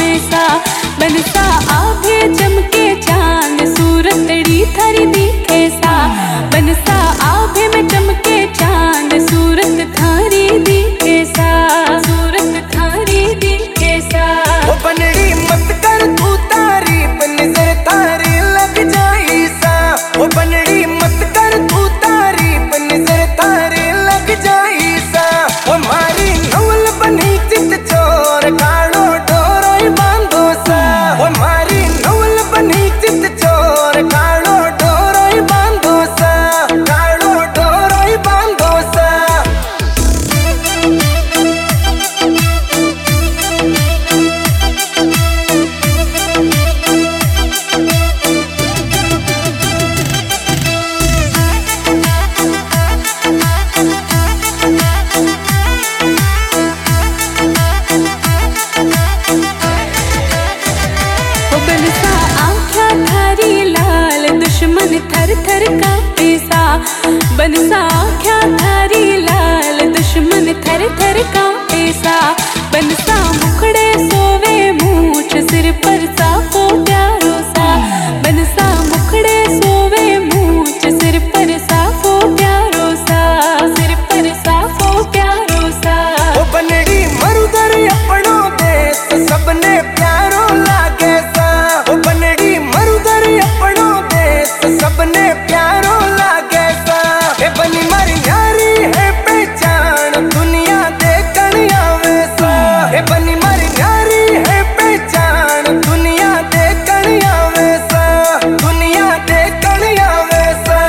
ऐसा। बनसा आभे चमके चांद सूरतड़ी थारी दिखे सा। बनसा आभे में चमके चांद सूरत थारी दिखे सा। सूरत थारी दिखे सा। ओ बनड़ी मत कर तू तारीफ नजर थारी लग जाई सा। ओ बनड़ी मत कर तू तारीफ नजर थारी लग जाई सा। ओ मारी नवल बनी चित चोर काड़ो डोरोई बांधो सा। ओ मारी नवल बनी चित चोर काड़ो डोरोई बांधो सा। काड़ो डोरोई बांधो सा। बनसा आँखा थारी लाल दुश्मन थर थर कांपे सा। बनसा आँखा थारी लाल दुश्मन थर थर कांपे सा। बनसा मुखड़े सोवे मूछ सिर पर साफो प्यारो सा। बनसा मुखड़े सोवे मूछ सिर पर साफो प्यारो सा। सिर पर साफो प्यारो सा। ओ बनड़ी मरुदर अपनो देश सबने प्यारो लागे सा। ओ बनड़ी मरुदर अपनो देश सबने प्यारो लागे सा। ए बनी मारी न्यारी है पहचान दुनिया देखण आवे सा। ए बनी मारी न्यारी है पहचान दुनिया देखण आवे सा। दुनिया देखण आवे सा।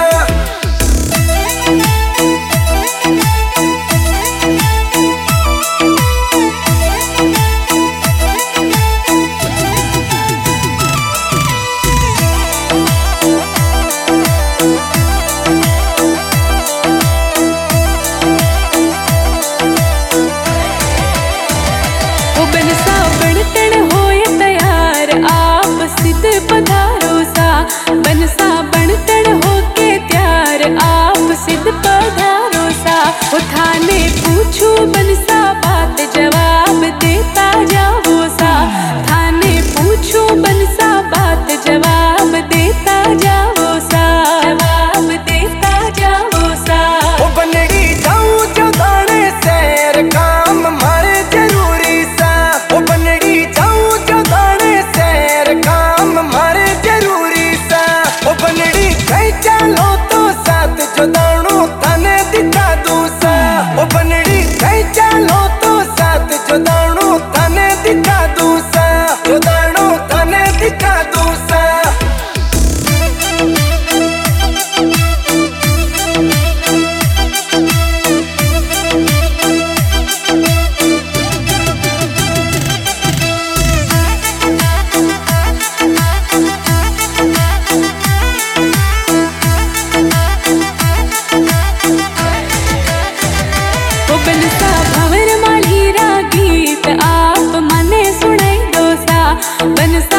बनसा बनतण होए तैयार आप सिद्ध पधारो सा। बनसा बनतण होके त्यार आप सिद्ध पधारो सा। वो थाने पूछू बनसा बात जवाब देता जाओ सा। थाने पूछू बनसा बात जवाब देता जाओ सा। जवाब देता जाओ सा। ओ बनड़ी जाऊं जो दाने सैर काम मारे जरूरी सा। ओ बनड़ी जाऊं जो दाने सैर काम मारे जरूरी सा। ओ बनड़ी कहीं चलो तो साथ जो दाणू थाने दिखा दूं सा। ओ बनड़ी कहीं चलो तो साथ जो दाणू थाने दिखा दूं सा। जो दाणू थाने दिखा दूं सा। बनसा भंवर मालीरा गीत आप मने सुनाई दो सा। बनसा